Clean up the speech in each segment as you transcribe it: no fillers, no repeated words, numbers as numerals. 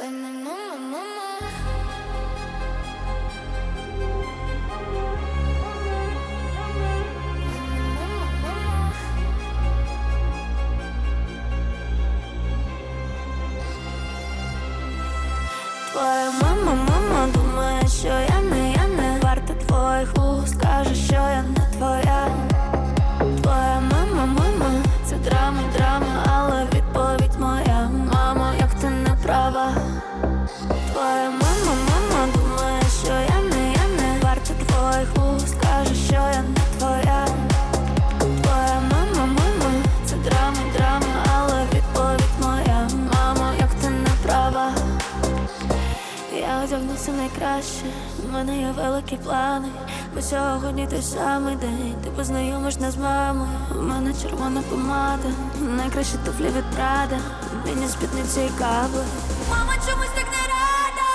Твоя мама, мама. Твоя мама, мама думає, що я не варта твоїх вуст, каже, що я не твоя. Твоя мама, мама, це драма, але відповідь моя: мамо, як ти не права. Твоя мама, мама думає, що я не варта твоїх вуст, каже, що я не твоя. Твоя мама, мама, це драма, але відповідь моя: мамо, як ти не права. Я одягнуся найкраще, у мене є великі плани, бо сьогодні той самий день, ти познайомиш нас з мамою. У мене червона помада, найкращі туфлі від Прада, міні спідниці і кабли. Мама чомусь так не рада.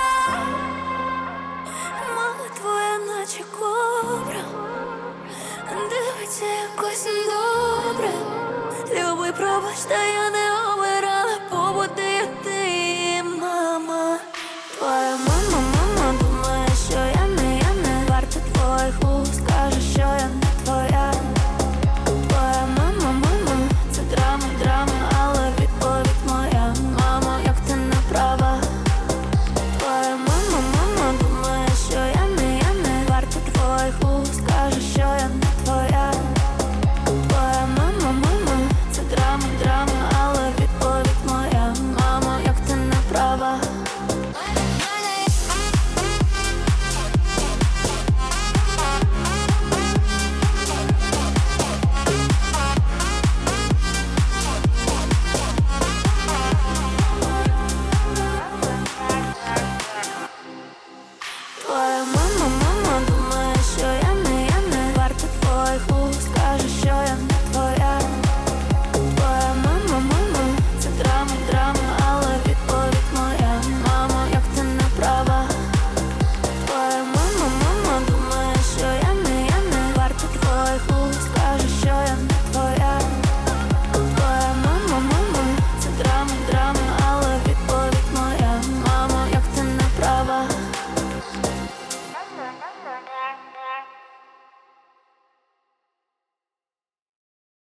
Мама твоя наче кобра, дивиться якось недобре. Люби, пробач, та я не